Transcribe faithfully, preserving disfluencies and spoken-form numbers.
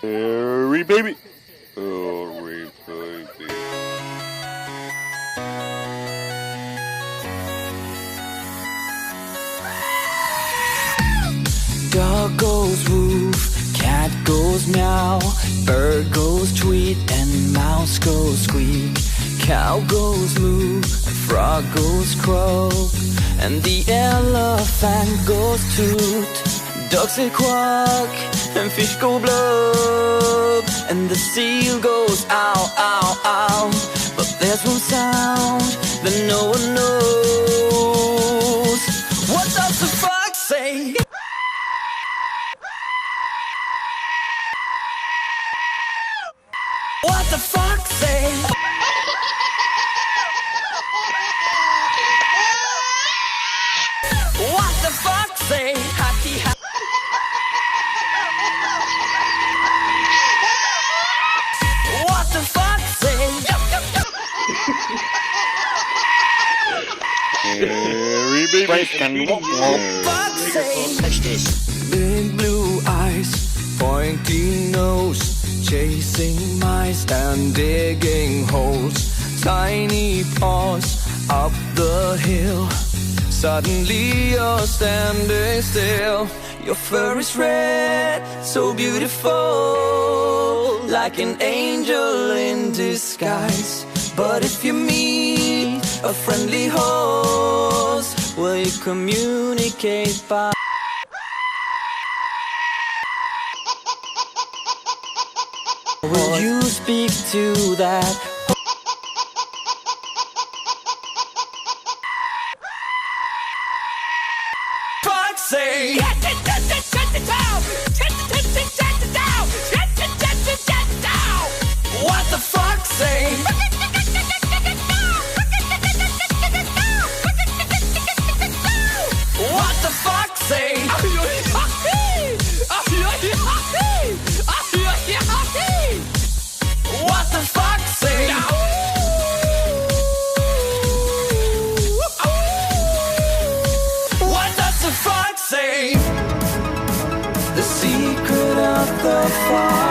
Hurry, baby. Hurry, baby. Dog goes woof, cat goes meow, bird goes tweet, and mouse goes squeak. Cow goes moo, and frog goes croak, and the elephant goes toot. Ducks say quack, and fish go blub, and the seal goes ow, ow, ow. But there's one sound that no one knows. What does the fox say? What the fuck say? What the fuck say? Happy ha What the fuck say? Hurry, baby. Break and walk, walk. Fuck say? Touch this. Big blue eyes, pointy nose, chasing mice and digging holes. Tiny paws up the hill. Suddenly you're standing still. Your fur is red, so beautiful, like an angel in disguise. But if you meet a friendly host, will you communicate by? Will you speak to that? Fuck say. What the fuck say? What the fuck say? What the fuck say? What does the fox say? The secret of the fox.